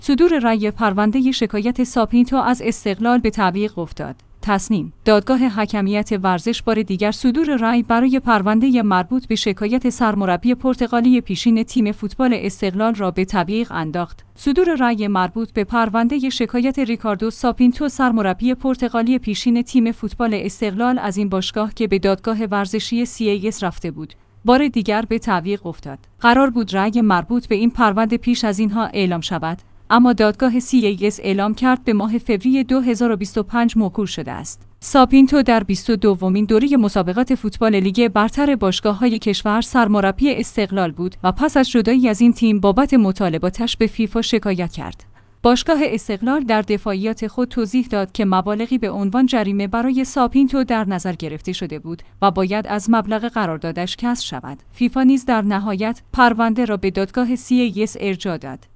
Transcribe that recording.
صدور رأی پرونده شکایت ساپینتو از استقلال به تعویق افتاد. تصمیم دادگاه حکمیت ورزش بار دیگر صدور رأی برای پرونده مربوط به شکایت سرمربی پرتغالی پیشین تیم فوتبال استقلال را به تعویق انداخت. صدور رأی مربوط به پرونده شکایت ریکاردو ساپینتو سرمربی پرتغالی پیشین تیم فوتبال استقلال از این باشگاه که به دادگاه ورزشی CAS رفته بود، بار دیگر به تعویق افتاد. قرار بود رأی مربوط به این پرونده پیش از اینها اعلام شود، اما دادگاه CAS اعلام کرد به ماه فوریه 2025 موکول شده است. ساپینتو در 22مین دوره مسابقات فوتبال لیگ برتر باشگاه‌های کشور سرمربی استقلال بود و پس از جدایی از این تیم بابت مطالباتش به فیفا شکایت کرد. باشگاه استقلال در دفاعیات خود توضیح داد که مبالغی به عنوان جریمه برای ساپینتو در نظر گرفته شده بود و باید از مبلغ قراردادش کسر شود. فیفا نیز در نهایت پرونده را به دادگاه CAS ارجاع داد.